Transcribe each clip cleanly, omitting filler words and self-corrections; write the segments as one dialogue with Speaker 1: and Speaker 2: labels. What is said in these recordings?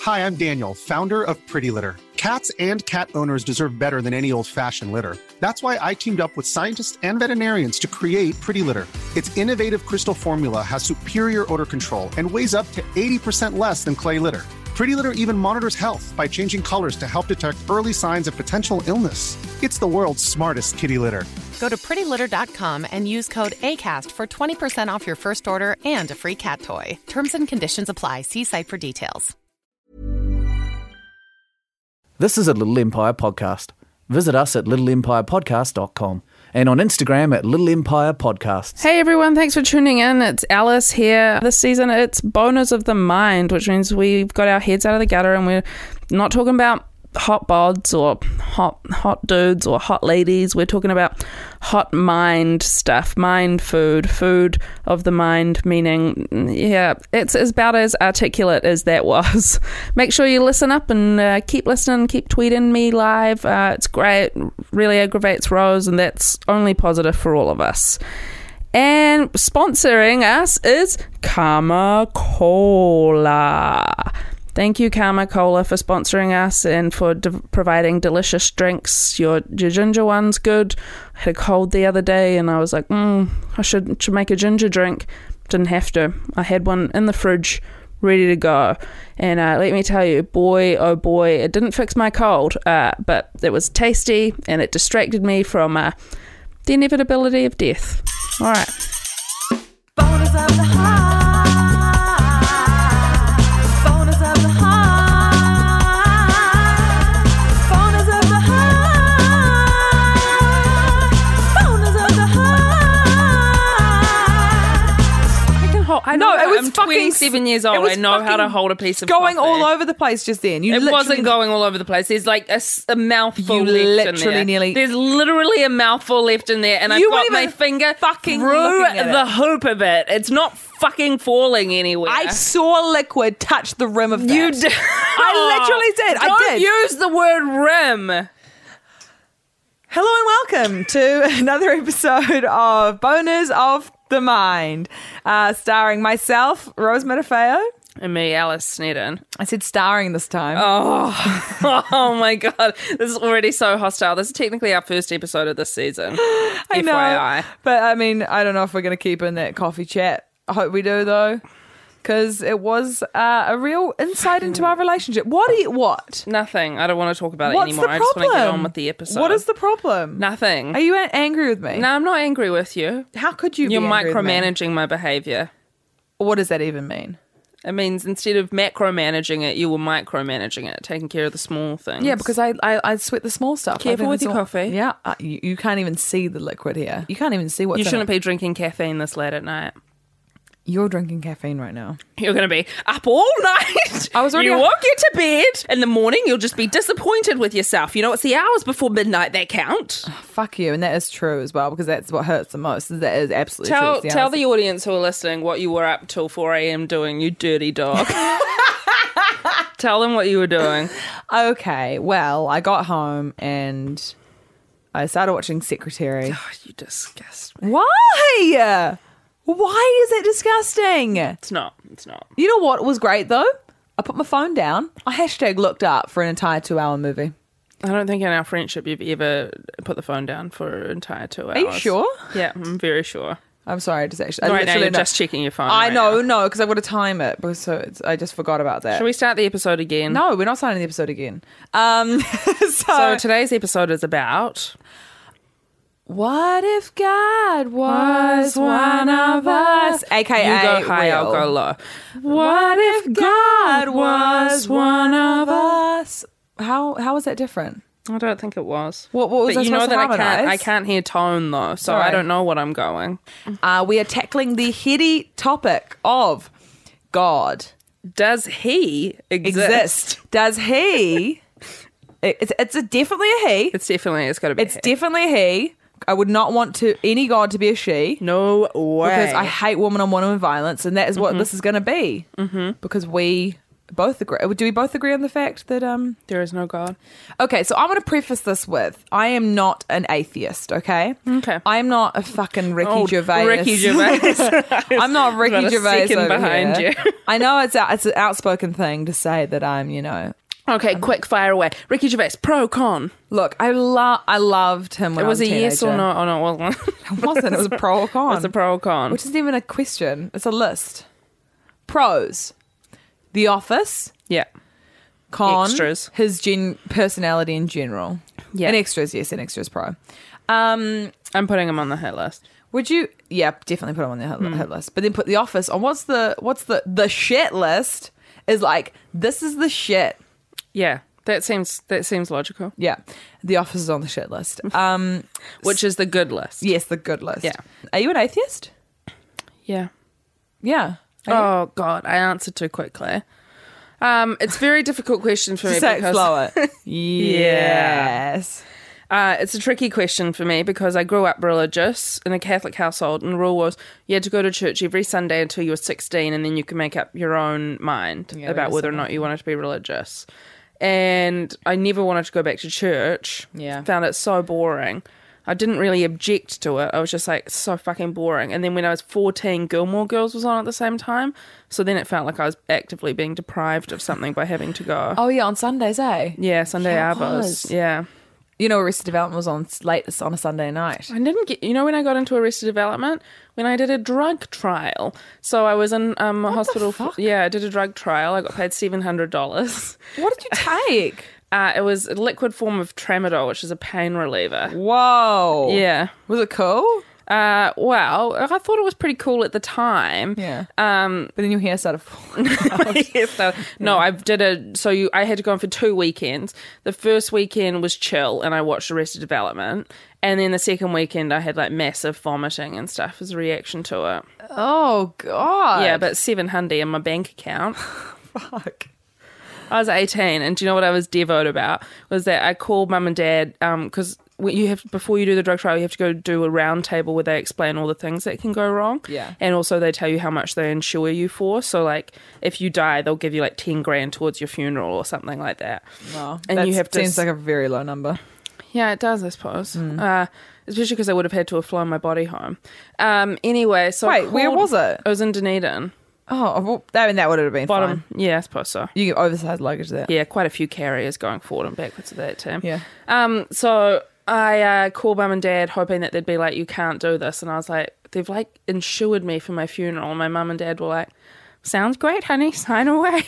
Speaker 1: Hi, I'm Daniel, founder of Pretty Litter. Cats and cat owners deserve better than any old-fashioned litter. That's why I teamed up with scientists and veterinarians to create Pretty Litter. Its innovative crystal formula has superior odor control and weighs up to 80% less than clay litter. Pretty Litter even monitors health by changing colors to help detect early signs of potential illness. It's the world's smartest kitty litter.
Speaker 2: Go to prettylitter.com and use code ACAST for 20% off your first order and a free cat toy. Terms and conditions apply. See site for details.
Speaker 3: This is a Little Empire podcast. Visit us at littleempirepodcast.com and on Instagram at Little Empire Podcasts.
Speaker 4: Hey everyone, thanks for tuning in. It's Alice here. This season it's Boners of the Mind, which means we've got our heads out of the gutter and we're not talking about hot bods or hot dudes or hot ladies. We're talking about hot mind stuff, mind food of the mind, meaning, yeah, it's about as articulate as that was. Make sure you listen up and keep listening, keep tweeting me live. It's great, really aggravates Rose, and that's only positive for all of us. And sponsoring us is Karma Cola. Thank you, Karma Cola, for sponsoring us and for providing delicious drinks. Your ginger one's good. I had a cold the other day and I was like, I should make a ginger drink. Didn't have to. I had one in the fridge ready to go. And let me tell you, boy, oh boy, it didn't fix my cold, but it was tasty and it distracted me from the inevitability of death. All right.
Speaker 5: Bonus of the heart.
Speaker 4: I'm 27 years old. I know how to hold a piece of
Speaker 5: going
Speaker 4: coffee.
Speaker 5: all over the place just then.
Speaker 4: It wasn't going all over the place. There's like a mouthful left in there. There's literally a mouthful left in there, and I've got my finger
Speaker 5: fucking
Speaker 4: through the hoop of it. It's not fucking falling anywhere.
Speaker 5: I saw liquid touch the rim of that.
Speaker 4: You did.
Speaker 5: I literally did.
Speaker 4: Don't use the word rim.
Speaker 5: Hello and welcome to another episode of Boners of the Mind, starring myself, Rose Matafeo.
Speaker 4: And me, Alice Snedden.
Speaker 5: I said starring this time.
Speaker 4: Oh my God. This is already so hostile. This is technically our first episode of this season.
Speaker 5: I know.
Speaker 4: FYI.
Speaker 5: But I mean, I don't know if we're going to keep in that coffee chat. I hope we do, though. Because it was a real insight into our relationship. What?
Speaker 4: Nothing. I don't want to talk about
Speaker 5: What's
Speaker 4: it anymore.
Speaker 5: the
Speaker 4: I just want to get
Speaker 5: problem?
Speaker 4: on with the episode.
Speaker 5: What is the problem?
Speaker 4: Nothing.
Speaker 5: Are you angry with me?
Speaker 4: No, I'm not angry with you.
Speaker 5: How could you
Speaker 4: You're
Speaker 5: be angry with me?
Speaker 4: micromanaging my behaviour.
Speaker 5: What does that even mean?
Speaker 4: It means instead of macromanaging it, you were micromanaging it, taking care of the small things.
Speaker 5: Yeah, because I sweat the small stuff.
Speaker 4: Careful with your coffee.
Speaker 5: Yeah, you can't even see the liquid here. You can't even see what's
Speaker 4: You
Speaker 5: in
Speaker 4: shouldn't
Speaker 5: it.
Speaker 4: be drinking caffeine this late at night.
Speaker 5: You're drinking caffeine right now.
Speaker 4: You're going to be up all night.
Speaker 5: I was already
Speaker 4: You
Speaker 5: up.
Speaker 4: won't get to bed. In the morning, you'll just be disappointed with yourself. You know, it's the hours before midnight that count.
Speaker 5: Fuck you, and that is true as well, because that's what hurts the most. That is absolutely true.
Speaker 4: Tell the audience who are listening what you were up till 4 a.m. doing, you dirty dog. Tell them what you were doing.
Speaker 5: Okay, well, I got home and I started watching Secretary.
Speaker 4: Oh, you disgust me.
Speaker 5: Why? Why is it disgusting?
Speaker 4: It's not.
Speaker 5: You know what was great, though? I put my phone down. I hashtag looked up for an entire 2-hour movie.
Speaker 4: I don't think in our friendship you've ever put the phone down for an entire 2 hours.
Speaker 5: Are you sure?
Speaker 4: Yeah, I'm very sure.
Speaker 5: I'm sorry, I just actually...
Speaker 4: Right now you're just checking your phone.
Speaker 5: I
Speaker 4: right
Speaker 5: know,
Speaker 4: now.
Speaker 5: no, because I've got to time it. I just forgot about that.
Speaker 4: Should we start the episode again?
Speaker 5: No, we're not starting the episode again.
Speaker 4: So today's episode is about...
Speaker 5: What if God was one of us? AKA
Speaker 4: You go high, I'll go low.
Speaker 5: What if God was one of us? How is that different?
Speaker 4: I don't think it was.
Speaker 5: What was
Speaker 4: but
Speaker 5: I
Speaker 4: you know
Speaker 5: supposed to
Speaker 4: that
Speaker 5: harmonise?
Speaker 4: I can't hear tone though, so
Speaker 5: Sorry.
Speaker 4: I don't know what I'm going.
Speaker 5: We are tackling the heady topic of God.
Speaker 4: Does he exist?
Speaker 5: Does he? It's definitely a he.
Speaker 4: It's got to be.
Speaker 5: It's definitely a he. I would not want any God to be a she.
Speaker 4: No way.
Speaker 5: Because I hate woman-on-woman violence, and that is what this is going to be. Mm-hmm. Because we both agree. Do we both agree on the fact that
Speaker 4: There is no God.
Speaker 5: Okay, so I'm going to preface this with I am not an atheist, okay?
Speaker 4: Okay.
Speaker 5: I am not a fucking Ricky Gervais.
Speaker 4: Ricky Gervais.
Speaker 5: I'm not Ricky
Speaker 4: About a
Speaker 5: Gervais
Speaker 4: second
Speaker 5: over
Speaker 4: behind
Speaker 5: here.
Speaker 4: you.
Speaker 5: I know it's an outspoken thing to say that I'm, you know.
Speaker 4: Okay, quick fire away. Ricky Gervais, pro, con.
Speaker 5: Look, I loved him when
Speaker 4: It was
Speaker 5: I
Speaker 4: a
Speaker 5: was
Speaker 4: yes or
Speaker 5: teenager.
Speaker 4: no? Oh, no, it wasn't.
Speaker 5: It wasn't. It was a pro or con.
Speaker 4: It was a pro or con.
Speaker 5: Which isn't even a question. It's a list. Pros. The Office.
Speaker 4: Yeah.
Speaker 5: Con.
Speaker 4: Extras.
Speaker 5: His personality in general.
Speaker 4: Yeah.
Speaker 5: And extras, yes, and extras pro.
Speaker 4: I'm putting him on the hit list.
Speaker 5: Would you? Yeah, definitely put him on the hit list. But then put The Office on what's the shit list is like, this is the shit.
Speaker 4: Yeah, that seems logical.
Speaker 5: Yeah. The Office is on the shit list.
Speaker 4: Which is the good list.
Speaker 5: Yes, the good list.
Speaker 4: Yeah.
Speaker 5: Are you an atheist?
Speaker 4: Yeah.
Speaker 5: Yeah.
Speaker 4: Oh God, I answered too quickly. It's a very difficult question for me
Speaker 5: Say it
Speaker 4: because
Speaker 5: slower. Yes.
Speaker 4: it's a tricky question for me because I grew up religious in a Catholic household, and the rule was you had to go to church every Sunday until you were 16, and then you could make up your own mind about whether or not you wanted to be religious. And I never wanted to go back to church.
Speaker 5: Yeah.
Speaker 4: Found it so boring. I didn't really object to it. I was just like, it's so fucking boring. And then when I was 14, Gilmore Girls was on at the same time. So then it felt like I was actively being deprived of something by having to go.
Speaker 5: Oh, yeah, on Sundays, eh?
Speaker 4: Yeah, Sunday
Speaker 5: Yeah, it
Speaker 4: Arvos.
Speaker 5: was.
Speaker 4: Yeah.
Speaker 5: You know, Arrested Development was on late on a Sunday night.
Speaker 4: I didn't get, when I got into Arrested Development, when I did a drug trial. So I was in hospital.
Speaker 5: fuck?
Speaker 4: Yeah, I did a drug trial. I got paid $700.
Speaker 5: What did you take?
Speaker 4: It was a liquid form of tramadol, which is a pain reliever.
Speaker 5: Whoa.
Speaker 4: Yeah.
Speaker 5: Was it cool?
Speaker 4: Well, I thought it was pretty cool at the time.
Speaker 5: Yeah. But then your hair started falling.
Speaker 4: Yes, no, I had to go on for 2 weekends. The first weekend was chill and I watched Arrested Development. And then the second weekend I had like massive vomiting and stuff as a reaction to it.
Speaker 5: Oh, God.
Speaker 4: Yeah, but $700 in my bank account.
Speaker 5: Fuck.
Speaker 4: I was 18, and do you know what I was devout about? Was that I called mum and dad, because before you do the drug trial, you have to go do a round table where they explain all the things that can go wrong.
Speaker 5: Yeah.
Speaker 4: And also they tell you how much they insure you for. So like if you die, they'll give you like 10 grand towards your funeral or something like that.
Speaker 5: Wow.
Speaker 4: And
Speaker 5: That
Speaker 4: you have to
Speaker 5: seems like a very low number.
Speaker 4: Yeah, it does, I suppose. Especially because I would have had to have flown my body home. Anyway, so
Speaker 5: Wait, where was it?
Speaker 4: It was in Dunedin.
Speaker 5: Oh, well, that would have been
Speaker 4: Bottom.
Speaker 5: fine.
Speaker 4: Yeah, I suppose so.
Speaker 5: You get oversized luggage there.
Speaker 4: Yeah, quite a few carriers going forward and backwards of that team.
Speaker 5: Yeah.
Speaker 4: So I called mum and dad hoping that they'd be like, you can't do this. And I was like, they've like insured me for my funeral. And my mum and dad were like, sounds great, honey, sign away.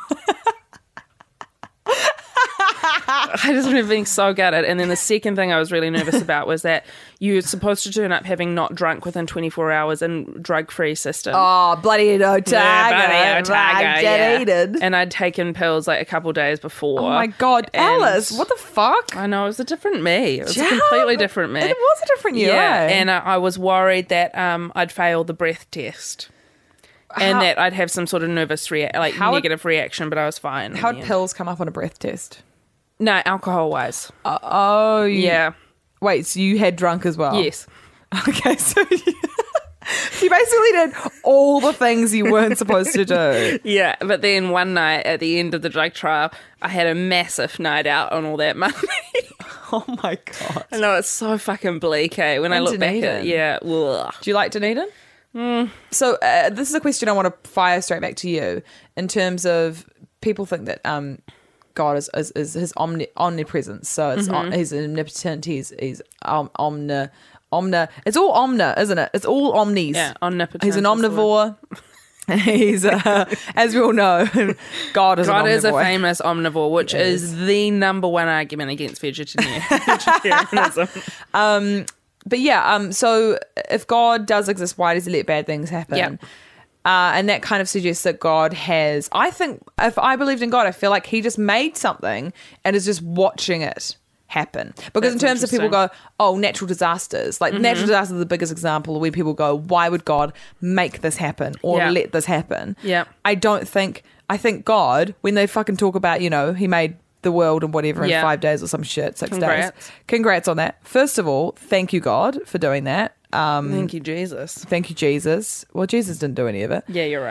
Speaker 4: I just remember being so gutted. And then the second thing I was really nervous about was that you're supposed to turn up having not drunk within 24 hours in drug-free system.
Speaker 5: Oh, bloody Otago.
Speaker 4: Yeah, Otago, yeah.
Speaker 5: Deleted.
Speaker 4: And I'd taken pills like a couple days before.
Speaker 5: Oh my God,
Speaker 4: And
Speaker 5: Alice, what the fuck?
Speaker 4: I know, it was a different me. It was a
Speaker 5: Yeah,
Speaker 4: completely different me.
Speaker 5: It was a different you,
Speaker 4: Yeah,
Speaker 5: eh?
Speaker 4: and I was worried that I'd fail the breath test. And
Speaker 5: How-
Speaker 4: that I'd have some sort of nervous negative reaction, but I was fine.
Speaker 5: How'd pills come up on a breath test?
Speaker 4: No, alcohol-wise.
Speaker 5: Yeah. Wait, so you had drunk as well?
Speaker 4: Yes.
Speaker 5: Okay, so you basically did all the things you weren't supposed to do.
Speaker 4: Yeah, but then one night at the end of the drug trial, I had a massive night out on all that money.
Speaker 5: Oh my God.
Speaker 4: I know, it's so fucking bleak, eh? When I
Speaker 5: And
Speaker 4: look back at
Speaker 5: Dunedin.
Speaker 4: it, yeah. Ugh.
Speaker 5: Do you like Dunedin? So this is a question I want to fire straight back to you in terms of people think that God is his omnipresence. So it's he's omnipotent. He's it's all omna, isn't it? It's all omnis.
Speaker 4: Yeah, omnipotent.
Speaker 5: He's an
Speaker 4: is the word.
Speaker 5: omnivore. He's as we all know, God is
Speaker 4: God
Speaker 5: an
Speaker 4: is a
Speaker 5: omnivore.
Speaker 4: famous omnivore, which is the number one argument against vegetarianism.
Speaker 5: But yeah, so if God does exist, why does he let bad things happen?
Speaker 4: Yep.
Speaker 5: And that kind of suggests that God has, I think, if I believed in God, I feel like he just made something and is just watching it happen. Because in
Speaker 4: That's
Speaker 5: terms of people
Speaker 4: interesting.
Speaker 5: go, oh, natural disasters, like natural disasters are the biggest example where people go, why would God make this happen or
Speaker 4: Yeah.
Speaker 5: let this happen?
Speaker 4: Yeah.
Speaker 5: I think God, when they fucking talk about, he made the world and whatever in
Speaker 4: Yeah.
Speaker 5: 5 days or some shit, 6 days.
Speaker 4: Congrats.
Speaker 5: Congrats on that. First of all, thank you, God, for doing that.
Speaker 4: Thank you, Jesus.
Speaker 5: Thank you, Jesus. Well, Jesus didn't do any of it.
Speaker 4: Yeah, you're right.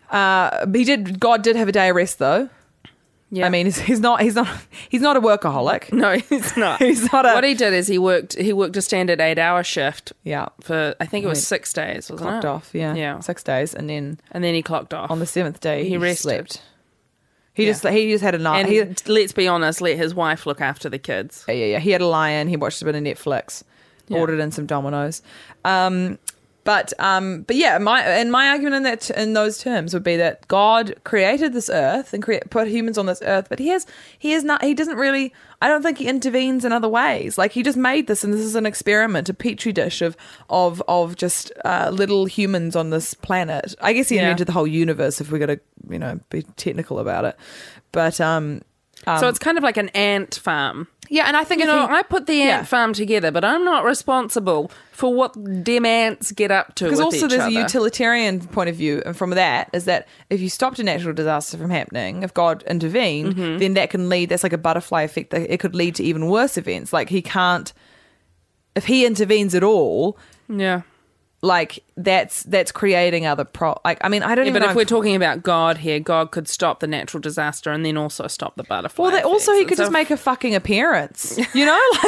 Speaker 5: God did have a day of rest though.
Speaker 4: Yeah.
Speaker 5: I mean, he's not a workaholic.
Speaker 4: No, he's not.
Speaker 5: He's not a.
Speaker 4: What he did is he worked a standard 8-hour shift.
Speaker 5: Yeah.
Speaker 4: For I think it was 6 days, wasn't
Speaker 5: Clocked
Speaker 4: it?
Speaker 5: off. Yeah.
Speaker 4: Yeah.
Speaker 5: 6 days, and then
Speaker 4: he clocked off.
Speaker 5: on the 7th day
Speaker 4: He rested.
Speaker 5: slept. He just had a night.
Speaker 4: And let's be honest, let his wife look after the kids.
Speaker 5: Yeah. He had a lie-in. He watched a bit of Netflix, ordered in some Dominoes. But yeah, my argument in those terms would be that God created this earth and put humans on this earth, but he doesn't really. I don't think he intervenes in other ways. Like he just made this, and this is an experiment, a petri dish of just little humans on this planet. I guess he invented the whole universe if we're gonna be technical about it, but
Speaker 4: so it's kind of like an ant farm.
Speaker 5: yeah, and I think
Speaker 4: I put the ant farm together, but I'm not responsible for what them ants get up to.
Speaker 5: Because also there's
Speaker 4: other.
Speaker 5: a utilitarian point of view, and from that is that if you stopped a natural disaster from happening, if God intervened, then that can lead. That's like a butterfly effect. That it could lead to even worse events. Like he can't, if he intervenes at all,
Speaker 4: Yeah.
Speaker 5: like that's creating other like I mean I don't even.
Speaker 4: But
Speaker 5: know
Speaker 4: if we're talking about God here, God could stop the natural disaster and then also stop the butterfly.
Speaker 5: well,
Speaker 4: effects.
Speaker 5: also he could
Speaker 4: It's
Speaker 5: just
Speaker 4: a-
Speaker 5: make a fucking appearance. Like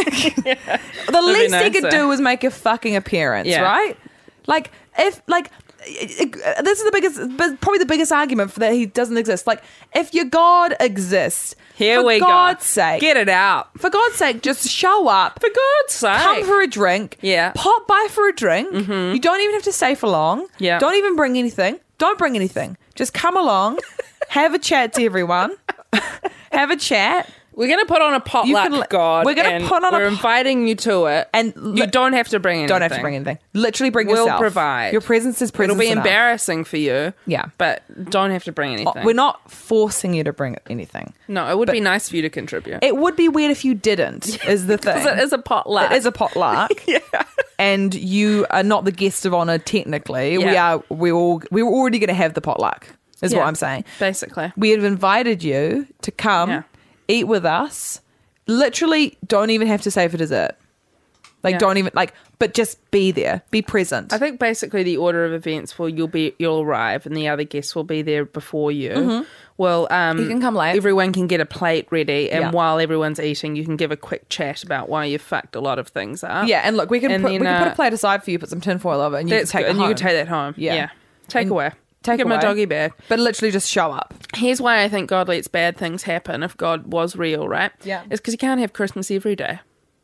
Speaker 5: the least he could
Speaker 4: nicer.
Speaker 5: do was make a fucking appearance,
Speaker 4: Yeah.
Speaker 5: right? Like if this is the biggest, but probably the biggest argument for that he doesn't exist. Like if your God exists,
Speaker 4: Here
Speaker 5: for
Speaker 4: we
Speaker 5: God's
Speaker 4: go.
Speaker 5: sake,
Speaker 4: Get it out.
Speaker 5: for God's sake, just show up.
Speaker 4: For God's sake.
Speaker 5: Come for a drink.
Speaker 4: Yeah.
Speaker 5: Pop by for a drink. You don't even have to stay for long.
Speaker 4: Yeah.
Speaker 5: Don't even bring anything. Don't bring anything. Just come along, have a chat to everyone, have a chat.
Speaker 4: We're going to put on a potluck, God.
Speaker 5: We're gonna
Speaker 4: and
Speaker 5: put on a
Speaker 4: We're inviting you to it.
Speaker 5: And
Speaker 4: you don't have to bring anything.
Speaker 5: Don't have to bring anything. Literally bring
Speaker 4: We'll
Speaker 5: yourself.
Speaker 4: provide.
Speaker 5: Your presence is presence
Speaker 4: It'll be
Speaker 5: enough.
Speaker 4: embarrassing for you.
Speaker 5: Yeah.
Speaker 4: But don't have to bring anything.
Speaker 5: We're not forcing you to bring anything.
Speaker 4: No, it would be nice for you to contribute.
Speaker 5: It would be weird if you didn't, is the thing.
Speaker 4: Because it is a potluck.
Speaker 5: It is a potluck. Yeah. And you are not the guest of honor technically.
Speaker 4: Yeah.
Speaker 5: We were already going to have the potluck, is
Speaker 4: Yeah.
Speaker 5: what I'm saying.
Speaker 4: Basically.
Speaker 5: We have invited you to come,
Speaker 4: Yeah.
Speaker 5: eat with us. Literally, don't even have to say for dessert. Like,
Speaker 4: Yeah.
Speaker 5: don't even, like, but just be there. Be present.
Speaker 4: I think basically the order of events will you'll arrive and the other guests will be there before you. Well,
Speaker 5: You can come late.
Speaker 4: Everyone can get a plate ready, and
Speaker 5: Yeah.
Speaker 4: while everyone's eating, you can give a quick chat about why you fucked a lot of things up.
Speaker 5: Yeah, and look, we can
Speaker 4: And
Speaker 5: put
Speaker 4: then,
Speaker 5: a plate aside for you, put some tinfoil over, and you can
Speaker 4: That's
Speaker 5: take
Speaker 4: good.
Speaker 5: it
Speaker 4: And
Speaker 5: home.
Speaker 4: you can take that home.
Speaker 5: Yeah.
Speaker 4: Take
Speaker 5: And
Speaker 4: away.
Speaker 5: take
Speaker 4: Give him
Speaker 5: away.
Speaker 4: a doggy bag.
Speaker 5: But literally just show up.
Speaker 4: Here's why I think God lets bad things happen if God was real, right?
Speaker 5: Yeah.
Speaker 4: It's because you can't have Christmas every day.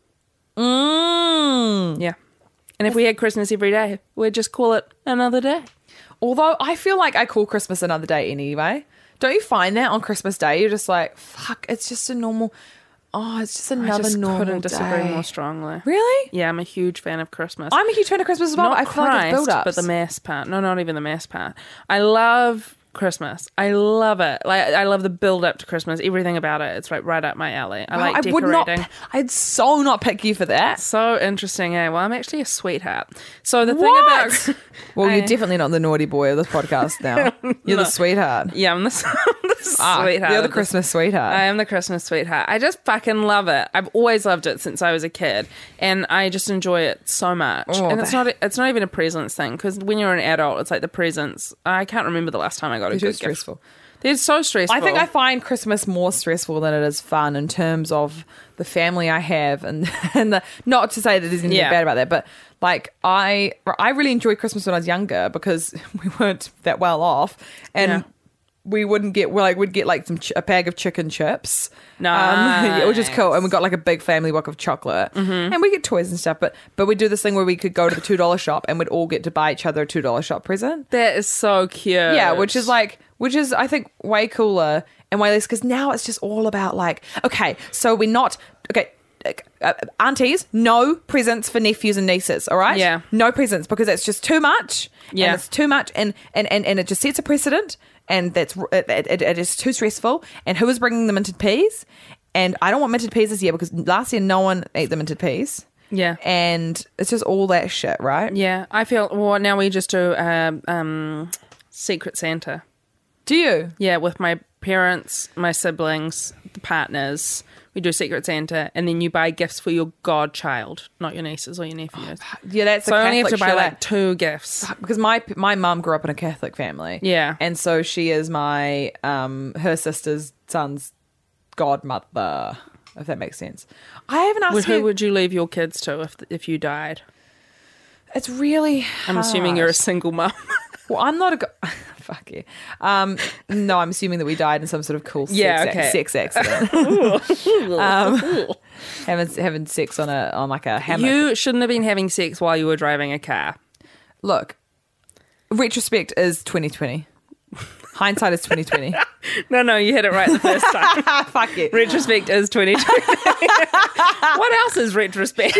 Speaker 5: Mm.
Speaker 4: Yeah. And if we had Christmas every day, we'd just call it another day.
Speaker 5: Although I feel like I call Christmas another day anyway. Don't you find that on Christmas Day? You're just like, fuck, it's just a normal... Oh, it's just
Speaker 4: I
Speaker 5: another
Speaker 4: just
Speaker 5: normal
Speaker 4: couldn't disagree
Speaker 5: day.
Speaker 4: more strongly.
Speaker 5: Really?
Speaker 4: Yeah, I'm a huge fan of Christmas.
Speaker 5: I'm a huge fan of Christmas as well.
Speaker 4: Not
Speaker 5: I feel like it's
Speaker 4: Christ,
Speaker 5: build-ups.
Speaker 4: but the mass part. No, not even the mass part. I love Christmas. I love it. Like I love the build up to Christmas. Everything about it. It's right up my alley. I like
Speaker 5: would
Speaker 4: decorating.
Speaker 5: not. I'd so not pick you for that.
Speaker 4: So interesting, eh? Well, I'm actually a sweetheart. So the
Speaker 5: What?
Speaker 4: thing about
Speaker 5: Well, you're definitely not the naughty boy of this podcast now. You're the sweetheart.
Speaker 4: yeah, I'm the sweetheart.
Speaker 5: You're the
Speaker 4: of this-
Speaker 5: Christmas sweetheart.
Speaker 4: I am the Christmas sweetheart. I just fucking love it. I've always loved it since I was a kid, and I just enjoy it so much.
Speaker 5: Oh,
Speaker 4: and it's not even a presents thing, because when you're an adult, it's like the presents. I can't remember the last time I got a
Speaker 5: They're
Speaker 4: good
Speaker 5: too
Speaker 4: gift.
Speaker 5: stressful.
Speaker 4: They're so stressful.
Speaker 5: I think I find Christmas more stressful than it is fun in terms of the family I have and the, not to say that there's anything
Speaker 4: Yeah.
Speaker 5: bad about that, but like I really enjoyed Christmas when I was younger because we weren't that well off and
Speaker 4: Yeah.
Speaker 5: we wouldn't get we'd get like a bag of chicken chips.
Speaker 4: Nice.
Speaker 5: Which is cool. And we got like a big family book of chocolate. And we get toys and stuff, but we'd do this thing where we could go to the $2 shop and we'd all get to buy each other a $2 shop present.
Speaker 4: that is so cute.
Speaker 5: Yeah, which is I think way cooler and way less because now it's just all about like, okay, so we're not aunties, no presents for nephews and nieces, all right?
Speaker 4: Yeah.
Speaker 5: No presents because it's just too much.
Speaker 4: Yeah.
Speaker 5: And it's too much and it just sets a precedent and it is too stressful. And who is bringing the minted peas? And I don't want minted peas this year because last year no one ate the minted peas.
Speaker 4: Yeah.
Speaker 5: And it's just all that shit, right?
Speaker 4: Yeah, I feel. Well, now we just do Secret Santa.
Speaker 5: Do you?
Speaker 4: Yeah, with my parents, my siblings, partners. We do Secret Santa, and then you buy gifts for your godchild, not your nieces or your nephews.
Speaker 5: Yeah, that's
Speaker 4: So I only have to buy
Speaker 5: shit.
Speaker 4: like 2 gifts.
Speaker 5: Because my mum grew up in a Catholic family.
Speaker 4: Yeah.
Speaker 5: And so she is my her sister's son's godmother, if that makes sense. I haven't asked
Speaker 4: Who
Speaker 5: her.
Speaker 4: would you leave your kids to if you died?
Speaker 5: It's really
Speaker 4: I'm assuming you're a
Speaker 5: hard.
Speaker 4: single mum.
Speaker 5: Well, I'm not a fuck you. No, I'm assuming that we died in some sort of cool sex accident. Having sex on like a hammock.
Speaker 4: You shouldn't have been having sex while you were driving a car.
Speaker 5: Look, retrospect is 2020. Hindsight is 2020.
Speaker 4: No, you hit it right the first time.
Speaker 5: Fuck it.
Speaker 4: Retrospect is 2020. What else is retrospect?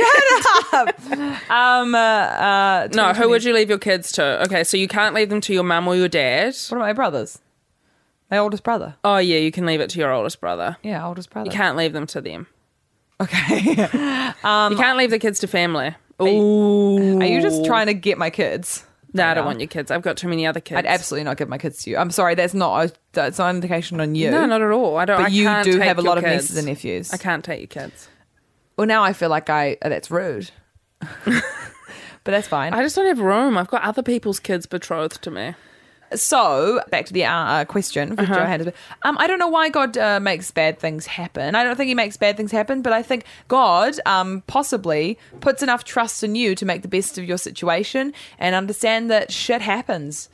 Speaker 4: No, who would you leave your kids to? Okay, so you can't leave them to your mum or your dad.
Speaker 5: What about my brothers? My oldest brother.
Speaker 4: Oh, yeah, you can leave it to your oldest brother.
Speaker 5: Yeah, oldest brother.
Speaker 4: You can't leave them to them.
Speaker 5: Okay.
Speaker 4: You can't leave the kids to family. Ooh.
Speaker 5: Are you just trying to get my kids?
Speaker 4: No, I don't want your kids. I've got too many other kids.
Speaker 5: I'd absolutely not give my kids to you. I'm sorry, that's not an indication on you.
Speaker 4: No, not at all. I don't.
Speaker 5: But
Speaker 4: I
Speaker 5: you
Speaker 4: can't
Speaker 5: do
Speaker 4: take
Speaker 5: have a
Speaker 4: your
Speaker 5: lot of
Speaker 4: kids.
Speaker 5: nieces and nephews.
Speaker 4: I can't take your kids.
Speaker 5: Well, now I feel like that's rude. But that's fine.
Speaker 4: I just don't have room. I've got other people's kids betrothed to me.
Speaker 5: So, back to the question for Johanna. I don't know why God makes bad things happen. I don't think he makes bad things happen, but I think God possibly puts enough trust in you to make the best of your situation and understand that shit happens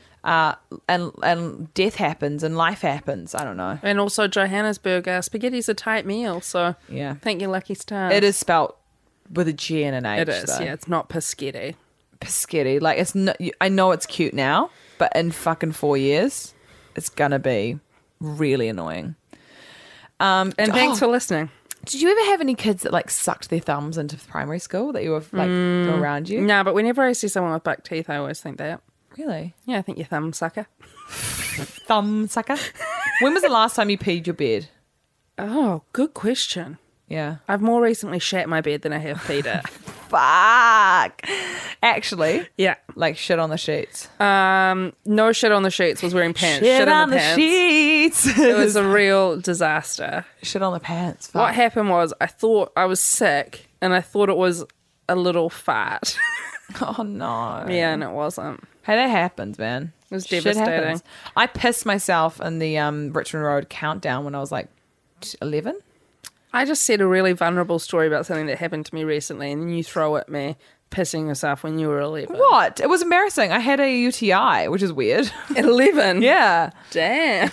Speaker 5: and death happens and life happens. I don't know.
Speaker 4: And also Johannesburg, spaghetti's a tight meal, so
Speaker 5: Yeah.
Speaker 4: thank your lucky stars.
Speaker 5: It is spelt with a G and an H.
Speaker 4: It is,
Speaker 5: though.
Speaker 4: yeah. It's not Paschetti.
Speaker 5: Paschetti. Like, it's not, I know it's cute now, but in fucking 4 years, it's gonna be really annoying.
Speaker 4: And thanks for listening.
Speaker 5: Did you ever have any kids that like sucked their thumbs into primary school that you were like around you?
Speaker 4: No, but whenever I see someone with buck teeth, I always think that.
Speaker 5: Really?
Speaker 4: Yeah, I think you're thumb sucker.
Speaker 5: Thumb sucker? When was the last time you peed your bed?
Speaker 4: Oh, good question.
Speaker 5: Yeah.
Speaker 4: I've more recently shat my bed than I have peed it.
Speaker 5: Fuck. Actually,
Speaker 4: Yeah.
Speaker 5: like shit on the sheets.
Speaker 4: No shit on the sheets, was wearing pants.
Speaker 5: Shit
Speaker 4: in
Speaker 5: on the
Speaker 4: pants.
Speaker 5: sheets.
Speaker 4: It was a real disaster.
Speaker 5: Shit on the pants. Fuck.
Speaker 4: What happened was I thought I was sick and I thought it was a little fart.
Speaker 5: Oh no.
Speaker 4: Yeah, and it wasn't.
Speaker 5: Hey, that happens, man.
Speaker 4: It was
Speaker 5: Shit
Speaker 4: devastating.
Speaker 5: happens. I pissed myself in the Richmond Road countdown when I was like 11.
Speaker 4: I just said a really vulnerable story about something that happened to me recently, and then you throw at me pissing yourself when you were 11.
Speaker 5: What? It was embarrassing. I had a UTI, which is weird.
Speaker 4: 11?
Speaker 5: Yeah.
Speaker 4: Damn.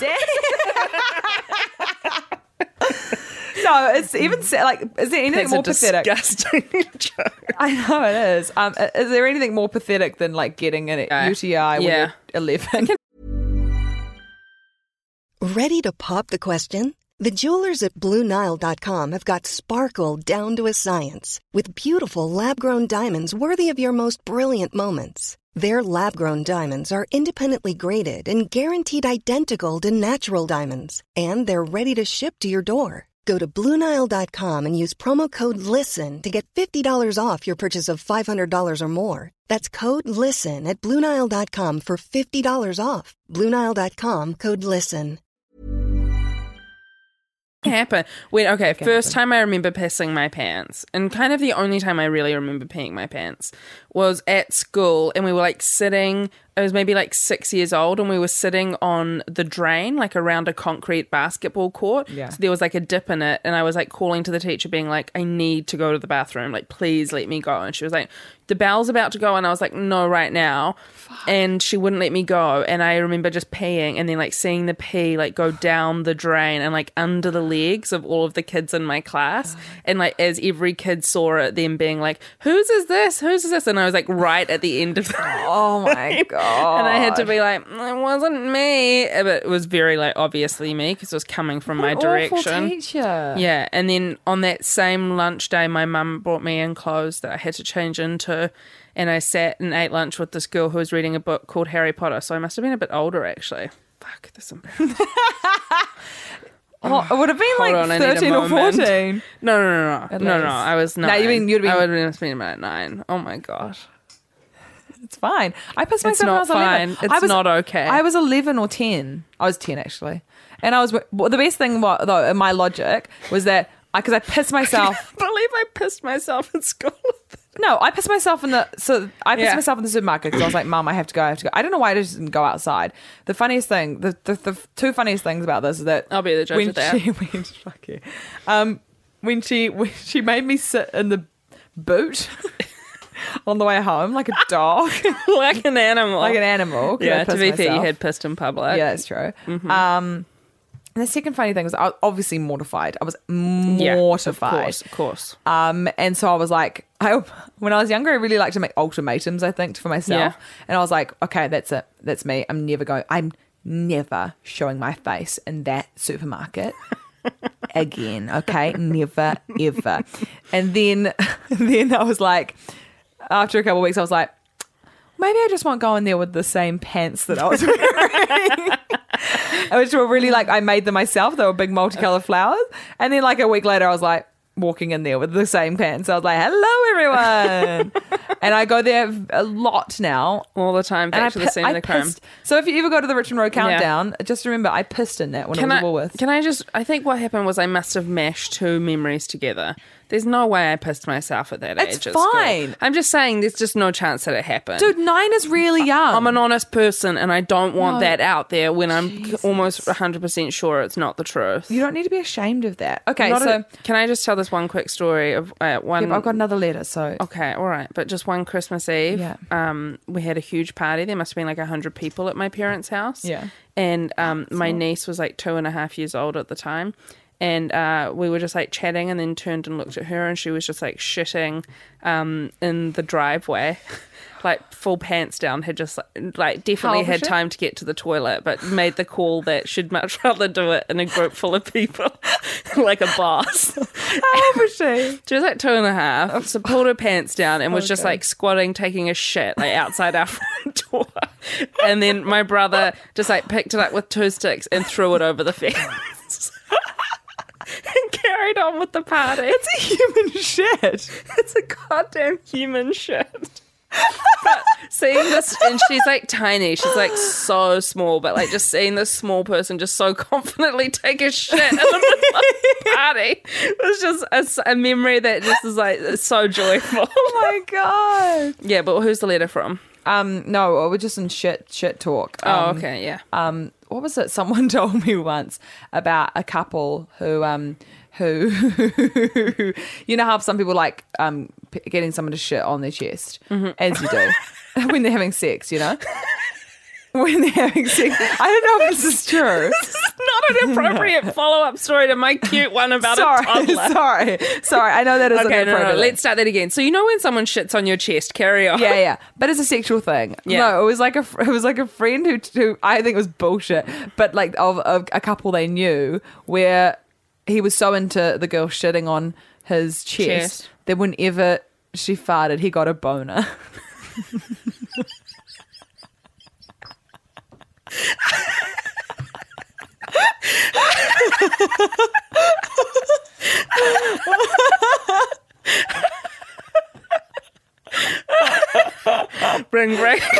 Speaker 5: No, it's even like, is there anything
Speaker 4: That's
Speaker 5: more
Speaker 4: a
Speaker 5: pathetic?
Speaker 4: disgusting joke.
Speaker 5: I know it is. Is there anything more pathetic than like getting an UTI when
Speaker 4: Yeah.
Speaker 5: you're 11?
Speaker 6: Ready to pop the question? The jewelers at BlueNile.com have got sparkle down to a science with beautiful lab-grown diamonds worthy of your most brilliant moments. Their lab-grown diamonds are independently graded and guaranteed identical to natural diamonds, and they're ready to ship to your door. Go to BlueNile.com and use promo code LISTEN to get $50 off your purchase of $500 or more. That's code LISTEN at BlueNile.com for $50 off. BlueNile.com, code LISTEN.
Speaker 4: Happen when first time I remember pissing my pants, and kind of the only time I really remember peeing my pants was at school, and we were like sitting, I was maybe like 6 years old, and we were sitting on the drain, like around a concrete basketball court.
Speaker 5: Yeah.
Speaker 4: So there was like a dip in it, and I was like calling to the teacher being like, I need to go to the bathroom, like please let me go. And she was like, the bell's about to go, and I was like, no, right now. And she wouldn't let me go, and I remember just peeing and then like seeing the pee like go down the drain and like under the legs of all of the kids in my class, and like as every kid saw it, them being like, whose is this, and I was like right at the end of the
Speaker 5: Oh my God.
Speaker 4: and I had to be like, it wasn't me, but it was very like obviously me because it was coming from my direction.
Speaker 5: Awful teacher.
Speaker 4: Yeah, and then on that same lunch day, my mum brought me in clothes that I had to change into, and I sat and ate lunch with this girl who was reading a book called Harry Potter, so I must have been a bit older, actually. Fuck, this is embarrassing.
Speaker 5: Oh, it would have been
Speaker 4: Hold
Speaker 5: like
Speaker 4: on, I need a
Speaker 5: 13 or
Speaker 4: moment.
Speaker 5: 14.
Speaker 4: No,
Speaker 5: At
Speaker 4: no,
Speaker 5: least.
Speaker 4: I was 9.
Speaker 5: No, you mean you'd be-
Speaker 4: I would have been about 9. Oh my God.
Speaker 5: It's fine. I pissed
Speaker 4: It's
Speaker 5: myself when I
Speaker 4: not
Speaker 5: was 11.
Speaker 4: fine. It's not okay.
Speaker 5: I was 11 or 10. I was 10 actually. And I was well, the best thing though in my logic was that because I pissed myself.
Speaker 4: I believe I pissed myself in school.
Speaker 5: No, I pissed myself in the myself in the supermarket because I was like, Mum, I have to go. I don't know why I just didn't go outside. The funniest thing, the two funniest things about this is that
Speaker 4: I'll be the judge of that.
Speaker 5: Fuck you. When she made me sit in the boot on the way home like a dog,
Speaker 4: like an animal.
Speaker 5: Yeah,
Speaker 4: to be fair, you had pissed in public.
Speaker 5: Yeah, that's true. And the second funny thing was I was obviously mortified. I was mortified.
Speaker 4: Of course.
Speaker 5: And so I was like, when I was younger, I really liked to make ultimatums, I think, for myself.
Speaker 4: Yeah.
Speaker 5: And I was like, okay, that's it. That's me. I'm never showing my face in that supermarket again. Okay. Never, ever. And then I was like, after a couple of weeks, I was like, maybe I just won't go in there with the same pants that I was wearing. Which were really like, I made them myself. They were big multicolored flowers. And then like a week later, I was like walking in there with the same pants. I was like, hello, everyone. And I go there a lot now.
Speaker 4: All the time. Back to the scene of the crime.
Speaker 5: So if you ever go to the Richmond Road Countdown, just remember I pissed in that when I was at Woolworths.
Speaker 4: I think what happened was I must have mashed two memories together. There's no way I pissed myself at that age.
Speaker 5: It's fine.
Speaker 4: I'm just saying there's just no chance that it happened.
Speaker 5: Dude, 9 is really young.
Speaker 4: I'm an honest person and I don't want that out there when I'm almost 100% sure it's not the truth.
Speaker 5: You don't need to be ashamed of that. Okay,
Speaker 4: can I just tell this one quick story of one...
Speaker 5: Yeah, I've got another letter, so...
Speaker 4: Okay, all right. But just one Christmas Eve, we had a huge party. There must have been like 100 people at my parents' house.
Speaker 5: Yeah.
Speaker 4: And my niece was like 2.5 years old at the time. And we were just like chatting and then turned and looked at her and she was just like shitting in the driveway, like full pants down, had just like definitely had time to get to the toilet, but made the call that she'd much rather do it in a group full of people, like a boss.
Speaker 5: How old was she?
Speaker 4: She was like 2.5, so pulled her pants down and was just like squatting, taking a shit like outside our front door. And then my brother just like picked it up with 2 sticks and threw it over the fence. And carried on with the party.
Speaker 5: It's a human shit.
Speaker 4: It's a goddamn human shit. But seeing this, and she's like tiny, she's like so small, but like just seeing this small person just so confidently take a shit in the middle of the party was just a memory that just is like so joyful.
Speaker 5: Oh my God.
Speaker 4: Yeah, but who's the letter from?
Speaker 5: No, we're just in shit talk.
Speaker 4: Okay, yeah.
Speaker 5: What was it? Someone told me once about a couple who you know how some people like getting someone to shit on their chest, as you do when they're having sex, you know. When they're having sex, I don't know if this is true.
Speaker 4: This is not an appropriate follow-up story to my cute one about a toddler.
Speaker 5: Sorry. I know that isn't
Speaker 4: okay,
Speaker 5: appropriate.
Speaker 4: No, let's start that again. So you know when someone shits on your chest, carry on.
Speaker 5: Yeah. But it's a sexual thing.
Speaker 4: Yeah.
Speaker 5: No, it was like a friend who I think was bullshit, but like of a couple they knew where he was so into the girl shitting on his chest that whenever she farted, he got a boner.
Speaker 4: Bring.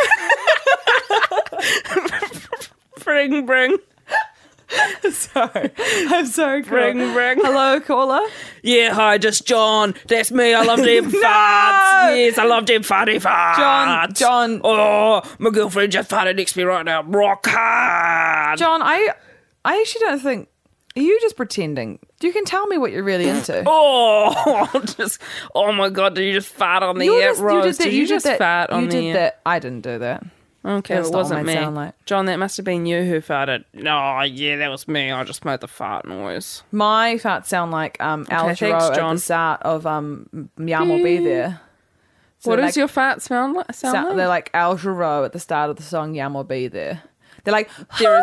Speaker 5: Sorry. I'm sorry.
Speaker 4: Bring.
Speaker 5: Hello, caller.
Speaker 4: Yeah, hi, just John. That's me. I love them farts. Yes, I love them farty farts.
Speaker 5: John.
Speaker 4: Oh, my girlfriend just farted next to me right now. Rock hard.
Speaker 5: John, I actually don't think... Are you just pretending? You can tell me what you're really into.
Speaker 4: Oh my God, did you just fart on the air? Rose, did you just fart on the air?
Speaker 5: That. I didn't do that.
Speaker 4: Okay, it wasn't me.
Speaker 5: Like.
Speaker 4: John, that must have been you who farted. Oh, yeah, that was me. I just made the fart noise.
Speaker 5: My farts sound like Al Jarreau at the start of Yam Will Be There. So
Speaker 4: what does your fart sound like?
Speaker 5: They're like Al Jarreau at the start of the song Yam Will Be There. They're like...
Speaker 4: There is...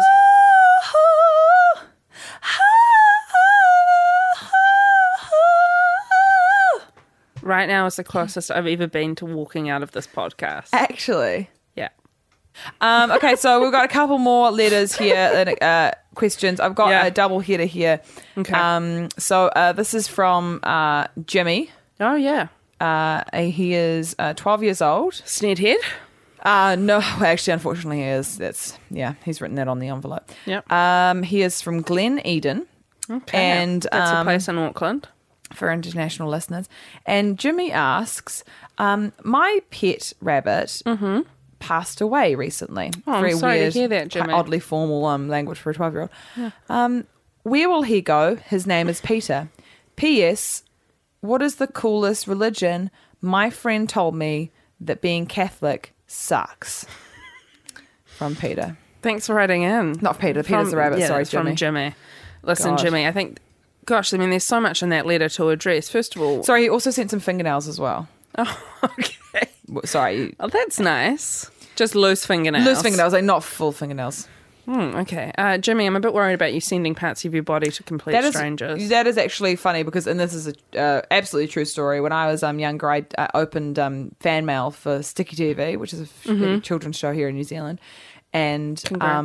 Speaker 4: Right now is the closest I've ever been to walking out of this podcast.
Speaker 5: Actually.
Speaker 4: Yeah.
Speaker 5: Okay, so we've got a couple more letters here and questions. I've got a double header here.
Speaker 4: Okay.
Speaker 5: So this is from Jimmy.
Speaker 4: Oh, yeah.
Speaker 5: He is 12 years old.
Speaker 4: Snedhead.
Speaker 5: No, actually, unfortunately, he is. He's written that on the envelope.
Speaker 4: Yep.
Speaker 5: He is from Glen Eden.
Speaker 4: Okay.
Speaker 5: And
Speaker 4: that's a place in Auckland.
Speaker 5: For international listeners. And Jimmy asks, my pet rabbit passed away recently.
Speaker 4: Oh, I'm sorry to hear that, Jimmy.
Speaker 5: Quite oddly formal language for a 12-year-old. Yeah. Where will he go? His name is Peter. P.S. What is the coolest religion? My friend told me that being Catholic sucks. From Peter.
Speaker 4: Thanks for writing in.
Speaker 5: Not Peter. Peter's the rabbit. Sorry, Jimmy.
Speaker 4: From Jimmy. Listen,
Speaker 5: God.
Speaker 4: Jimmy, I think... Gosh, I mean, there's so much in that letter to address. First of all...
Speaker 5: Sorry, he also sent some fingernails as well.
Speaker 4: Oh, okay.
Speaker 5: Sorry.
Speaker 4: Oh, that's nice. Just loose fingernails.
Speaker 5: Loose fingernails, like not full fingernails.
Speaker 4: Okay. Jimmy, I'm a bit worried about you sending parts of your body to complete strangers.
Speaker 5: That is actually funny because, and this is a absolutely true story. When I was younger, I opened fan mail for Sticky TV, which is a children's show here in New Zealand, and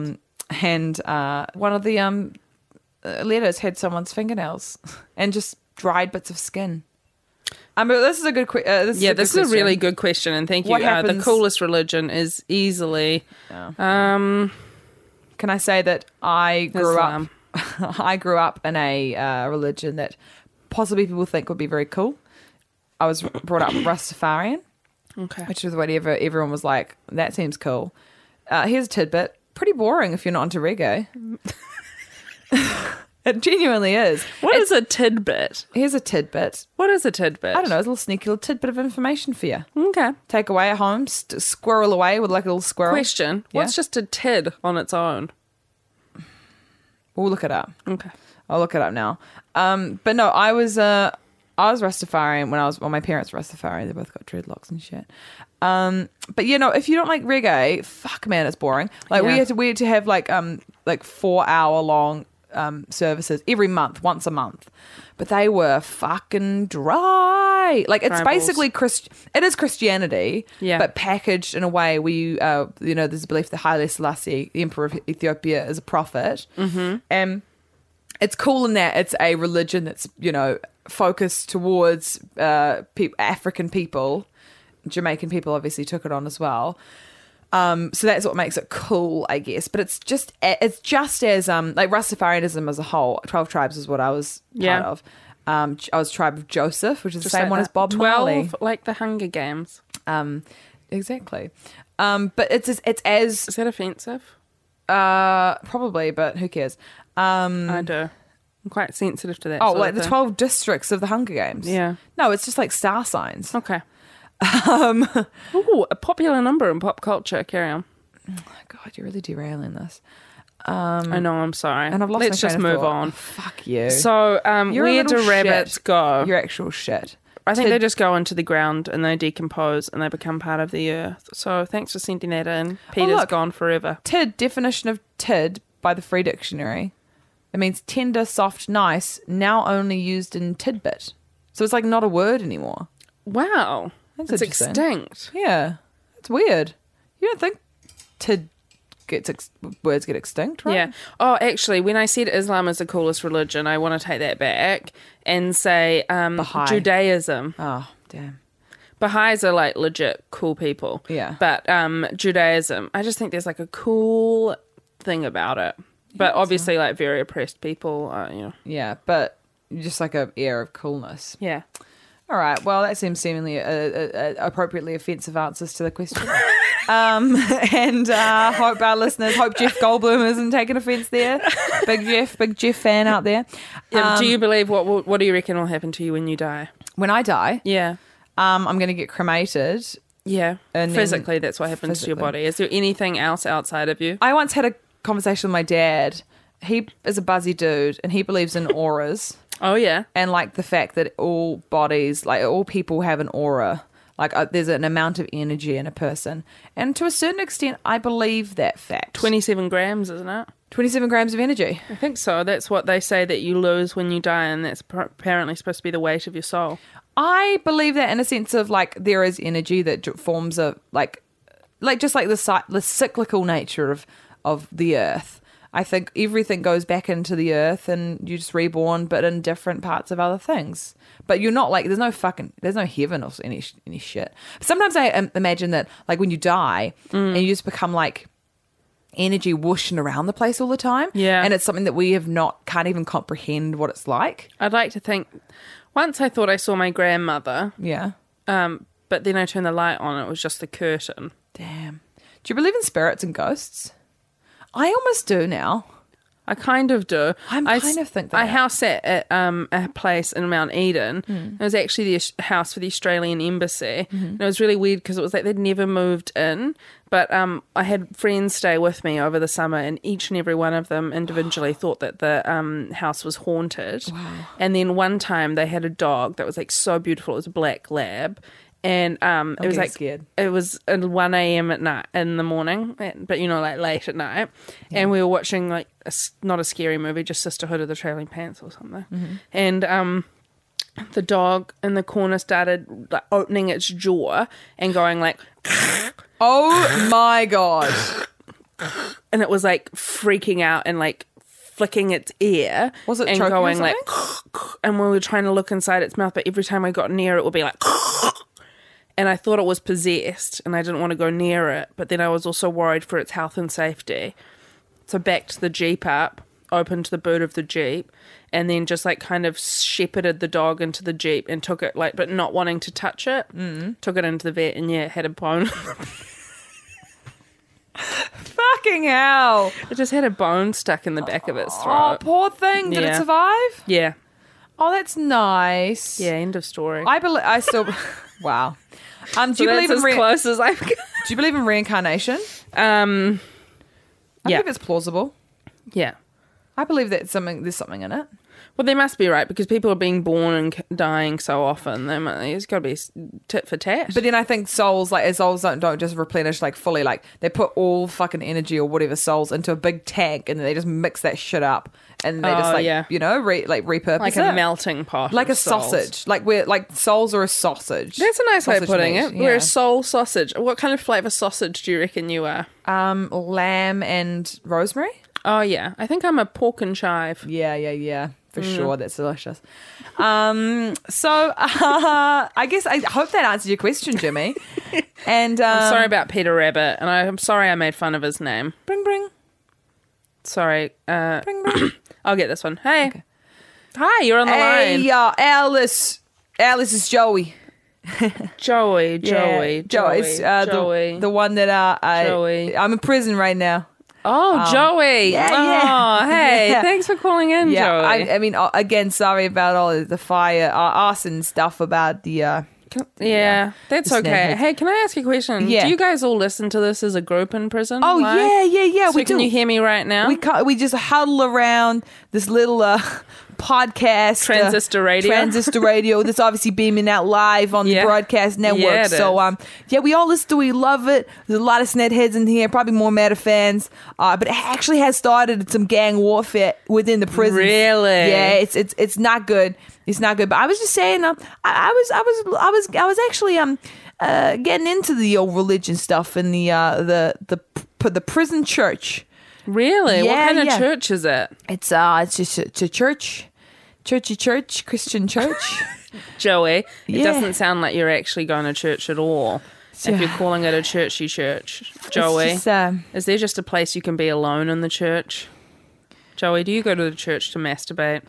Speaker 5: one of the letters had someone's fingernails and just dried bits of skin. But this is a good question.
Speaker 4: This is a really good question, and thank you.
Speaker 5: What happens?
Speaker 4: The coolest religion is easily...
Speaker 5: Can I say that I grew
Speaker 4: Islam.
Speaker 5: up? I grew up in a religion that possibly people think would be very cool. I was brought up Rastafarian, which is whatever everyone was like. That seems cool. Here's a tidbit: pretty boring if you're not into reggae. It genuinely is.
Speaker 4: What is a tidbit?
Speaker 5: Here's a tidbit.
Speaker 4: What is a tidbit?
Speaker 5: I don't know. It's a little sneaky little tidbit of information for you.
Speaker 4: Okay.
Speaker 5: Take away at home, squirrel away with like a little squirrel.
Speaker 4: Question.
Speaker 5: Yeah?
Speaker 4: What's just a tid on its own?
Speaker 5: We'll look it up.
Speaker 4: Okay.
Speaker 5: I'll look it up now. But no, I was Rastafarian when my parents were Rastafarian. They both got dreadlocks and shit. But if you don't like reggae, fuck man, it's boring. Like we had to have like 4-hour long services every month, once a month, but they were fucking dry. Like it's basically it is Christianity, but packaged in a way where you there's a belief that Haile Selassie, the Emperor of Ethiopia, is a prophet, and it's cool in that it's a religion that's focused towards African people. Jamaican people obviously took it on as well. So that's what makes it cool, I guess. But it's just as like Rastafarianism as a whole. 12 Tribes is what I was part of. I was Tribe of Joseph, which is the same one as Bob
Speaker 4: 12,
Speaker 5: Marley.
Speaker 4: like the Hunger Games.
Speaker 5: Exactly. But it's as
Speaker 4: is that offensive?
Speaker 5: Probably, but who cares?
Speaker 4: I do. I'm quite sensitive to that.
Speaker 5: Oh, like the 12 districts of the Hunger Games.
Speaker 4: Yeah.
Speaker 5: No, it's just like star signs.
Speaker 4: Okay. Ooh, a popular number in pop culture. Carry on.
Speaker 5: Oh God, you're really derailing this.
Speaker 4: I know, I'm sorry.
Speaker 5: And I've lost
Speaker 4: Let's
Speaker 5: my train
Speaker 4: just
Speaker 5: of
Speaker 4: move
Speaker 5: thought.
Speaker 4: on.
Speaker 5: Fuck you.
Speaker 4: So, where do rabbits go?
Speaker 5: You're actual shit.
Speaker 4: I think they just go into the ground and they decompose and they become part of the earth. So thanks for sending that in. Peter's gone forever.
Speaker 5: Tid, definition of tid by the Free Dictionary. It means tender, soft, nice, now only used in tidbit. So it's like not a word anymore.
Speaker 4: Wow.
Speaker 5: That's
Speaker 4: it's extinct.
Speaker 5: Yeah. It's weird. You don't think words get extinct, right?
Speaker 4: Yeah. Oh, actually, when I said Islam is the coolest religion, I want to take that back and say
Speaker 5: Baha'i.
Speaker 4: Judaism.
Speaker 5: Oh, damn.
Speaker 4: Baha'is are like legit cool people.
Speaker 5: Yeah.
Speaker 4: But Judaism, I just think there's like a cool thing about it. But obviously, like very oppressed people,
Speaker 5: Yeah, but just like an air of coolness.
Speaker 4: Yeah.
Speaker 5: All right. Well, that seems seemingly appropriately offensive answers to the question. And hope our listeners, hope Jeff Goldblum isn't taking offence there. Big Jeff fan out there.
Speaker 4: Do you believe what do you reckon will happen to you when you die?
Speaker 5: When I die,
Speaker 4: Yeah.
Speaker 5: I'm going to get cremated.
Speaker 4: Yeah.
Speaker 5: And
Speaker 4: physically, that's what happens to your body. Is there anything else outside of you?
Speaker 5: I once had a conversation with my dad. He is a buzzy dude, and he believes in auras.
Speaker 4: Oh, yeah.
Speaker 5: And like the fact that all bodies, like all people have an aura. Like there's an amount of energy in a person. And to a certain extent, I believe that fact.
Speaker 4: 27 grams, isn't it?
Speaker 5: 27 grams of energy.
Speaker 4: I think so. That's what they say that you lose when you die, and that's apparently supposed to be the weight of your soul.
Speaker 5: I believe that in a sense of like there is energy that forms a like just like the cyclical nature of the earth. I think everything goes back into the earth and you're just reborn, but in different parts of other things. But you're not like, there's no heaven or any shit. Sometimes I imagine that like when you die and you just become like energy whooshing around the place all the time.
Speaker 4: Yeah.
Speaker 5: And it's something that we can't even comprehend what it's like.
Speaker 4: I'd like to think, once I thought I saw my grandmother,
Speaker 5: Yeah.
Speaker 4: but then I turned the light on, it was just the curtain.
Speaker 5: Damn. Do you believe in spirits and ghosts? I almost do now.
Speaker 4: I kind of do.
Speaker 5: I kind of think that.
Speaker 4: I house sat at a place in Mount Eden. It was actually the house for the Australian Embassy. And it was really weird because it was like they'd never moved in. But I had friends stay with me over the summer, and each and every one of them individually thought that the house was haunted. Wow. And then one time they had a dog that was like so beautiful. It was a black lab. And it was like
Speaker 5: scared.
Speaker 4: It was at 1 a.m. at night in the morning, but like late at night, and we were watching like not a scary movie, just Sisterhood of the Traveling Pants or something, and the dog in the corner started like opening its jaw and going like,
Speaker 5: oh my God,
Speaker 4: and it was like freaking out and like flicking its ear.
Speaker 5: Was it
Speaker 4: and
Speaker 5: choking
Speaker 4: going
Speaker 5: or
Speaker 4: like, and we were trying to look inside its mouth, but every time I got near it would be like. And I thought it was possessed and I didn't want to go near it. But then I was also worried for its health and safety. So backed the Jeep up, opened the boot of the Jeep, and then just like kind of shepherded the dog into the Jeep and took it like, but not wanting to touch it, took it into the vet and it had a bone.
Speaker 5: fucking hell.
Speaker 4: It just had a bone stuck in the back of its
Speaker 5: Oh,
Speaker 4: throat.
Speaker 5: poor thing. Did it survive?
Speaker 4: Yeah.
Speaker 5: Oh, that's nice.
Speaker 4: Yeah, end of story.
Speaker 5: I still, wow. Do you believe in
Speaker 4: as close as I've got.
Speaker 5: Do you believe in reincarnation? I believe it's plausible.
Speaker 4: Yeah.
Speaker 5: I believe that there's something in it.
Speaker 4: Well, they must be right because people are being born and dying so often. It's got to be tit for tat.
Speaker 5: But then I think souls don't just replenish like fully. Like they put all fucking energy or whatever souls into a big tank and then they just mix that shit up and they just repurpose
Speaker 4: like
Speaker 5: it.
Speaker 4: a melting pot,
Speaker 5: like
Speaker 4: of
Speaker 5: a sausage. Like souls are a sausage.
Speaker 4: That's a nice way of putting
Speaker 5: meat.
Speaker 4: it. We're a soul sausage. What kind of flavour sausage do you reckon you are?
Speaker 5: Lamb and rosemary.
Speaker 4: Oh yeah, I think I'm a pork and chive.
Speaker 5: Yeah. For sure, that's delicious. So I guess I hope that answers your question, Jimmy. And
Speaker 4: I'm sorry about Peter Rabbit, and I'm sorry I made fun of his name.
Speaker 5: Bring.
Speaker 4: Sorry.
Speaker 5: Bring.
Speaker 4: I'll get this one. Hey. Okay. Hi, you're on the line.
Speaker 5: Hey, Alice. Alice is Joey.
Speaker 4: Joey.
Speaker 5: Joey. The one that
Speaker 4: Joey.
Speaker 5: I'm in prison right now.
Speaker 4: Oh, Joey.
Speaker 5: Yeah.
Speaker 4: Oh, hey. Yeah. Thanks for calling in, Joey.
Speaker 5: I mean, again, sorry about all the fire, arson stuff about the...
Speaker 4: that's okay. Hey, can I ask you a question?
Speaker 5: Yeah.
Speaker 4: Do you guys all listen to this as a group in prison?
Speaker 5: Oh, yeah.
Speaker 4: So we can you hear me right now?
Speaker 5: We just huddle around this little podcast.
Speaker 4: Transistor radio.
Speaker 5: That's obviously beaming out live on the broadcast network.
Speaker 4: Yeah, it
Speaker 5: is. We all listen to it. We love it. There's a lot of Sned heads in here, probably more Meta fans. But it actually has started some gang warfare within the prison.
Speaker 4: Really?
Speaker 5: Yeah, it's not good. It's not good. But I was just saying, I was actually getting into the old religion stuff in the prison church.
Speaker 4: Really?
Speaker 5: Yeah,
Speaker 4: what kind of church is it?
Speaker 5: It's just a church. Churchy Christian church.
Speaker 4: Joey, it doesn't sound like you're actually going to church at all. If you're calling it a churchy church. Joey, is there just a place you can be alone in the church? Joey, do you go to the church to masturbate?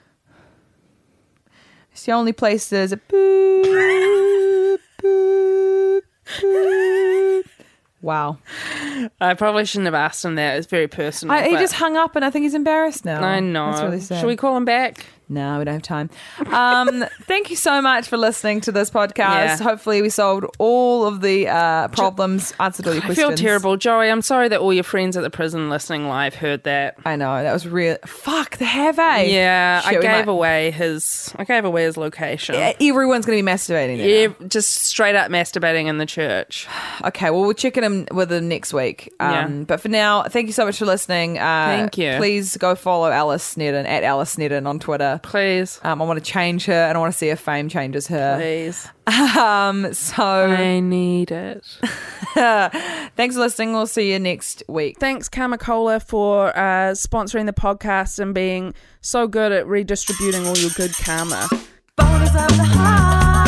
Speaker 5: It's the only place there's a boop, boop, boop. Wow.
Speaker 4: I probably shouldn't have asked him that. It's very personal.
Speaker 5: He just hung up and I think he's embarrassed now.
Speaker 4: I know.
Speaker 5: That's really sad.
Speaker 4: Should we call him back?
Speaker 5: No, we don't have time. Thank you so much for listening to this podcast.
Speaker 4: Yeah.
Speaker 5: Hopefully we solved all of the problems, answered all your questions.
Speaker 4: I feel terrible. Joey, I'm sorry that all your friends at the prison listening live heard that.
Speaker 5: I know. That was real. Fuck, they have, eh?
Speaker 4: Yeah, I gave away his location.
Speaker 5: Yeah, everyone's going to be masturbating now.
Speaker 4: Just straight up masturbating in the church.
Speaker 5: Okay, well, we'll check in with him next week. But for now, thank you so much for listening.
Speaker 4: Thank you.
Speaker 5: Please go follow Alice Snedden at Alice Snedden on Twitter.
Speaker 4: Please.
Speaker 5: I want to change her and I want to see if fame changes her.
Speaker 4: Please.
Speaker 5: So
Speaker 4: I need it.
Speaker 5: Thanks for listening. We'll see you next week.
Speaker 4: Thanks, Kamakola, for sponsoring the podcast and being so good at redistributing all your good karma.
Speaker 5: Bonus of the heart.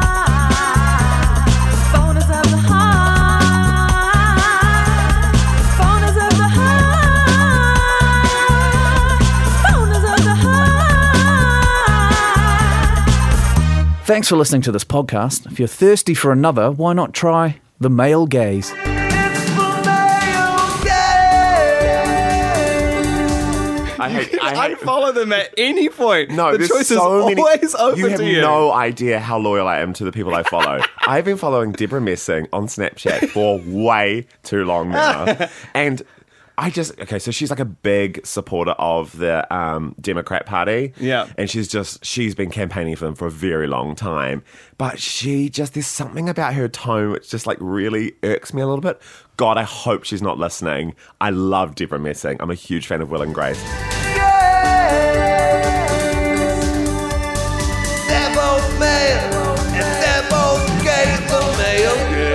Speaker 5: Bonus of the heart. Bonus of the heart. Bonus of the heart.
Speaker 3: Thanks for listening to this podcast. If you're thirsty for another, why not try The Male Gaze?
Speaker 7: I'd follow them at any point.
Speaker 8: No,
Speaker 7: the
Speaker 8: there's
Speaker 7: choice
Speaker 8: so
Speaker 7: is
Speaker 8: many.
Speaker 7: always open
Speaker 8: You
Speaker 7: to
Speaker 8: have
Speaker 7: you.
Speaker 8: no idea how loyal I am to the people I follow. I've been following Deborah Messing on Snapchat for way too long now. And so she's like a big supporter of the Democrat Party.
Speaker 7: Yeah.
Speaker 8: And she's been campaigning for them for a very long time. But there's something about her tone which just like really irks me a little bit. God, I hope she's not listening. I love Deborah Messing. I'm a huge fan of Will and Grace.
Speaker 9: They're both male, and they're both gay, the male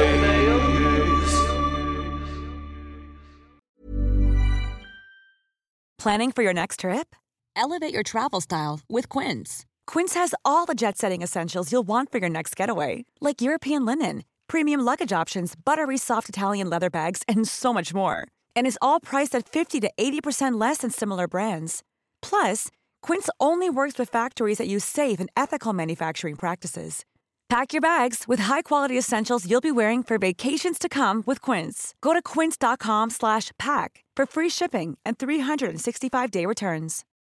Speaker 9: gaze.
Speaker 10: Planning for your next trip? Elevate your travel style with Quince. Quince has all the jet-setting essentials you'll want for your next getaway, like European linen, premium luggage options, buttery soft Italian leather bags, and so much more. And is all priced at 50 to 80% less than similar brands. Plus, Quince only works with factories that use safe and ethical manufacturing practices. Pack your bags with high-quality essentials you'll be wearing for vacations to come with Quince. Go to quince.com/pack for free shipping and 365-day returns.